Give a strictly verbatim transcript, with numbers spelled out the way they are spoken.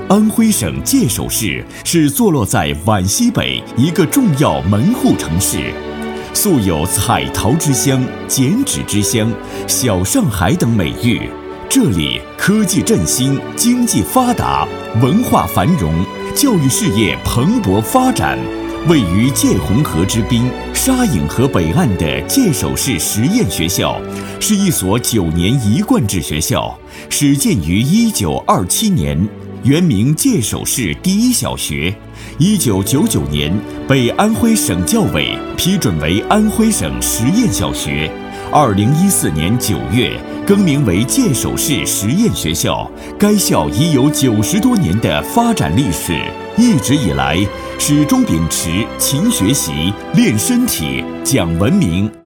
安徽省界首市是坐落在皖西北一个重要门户城市，素有“彩陶之乡”“剪纸之乡”“小上海”等美誉。这里科技振兴，经济发达，文化繁荣，教育事业蓬勃发展。位于界洪河之滨、沙隐河北岸的界首市实验学校，是一所九年一贯制学校，始建于一九二七年，原名界首市第一小学。一九九九年被安徽省教委批准为安徽省实验小学。二零一四年九月更名为界首市实验学校。该校已有九十多年的发展历史，一直以来始终秉持勤学习、练身体、讲文明。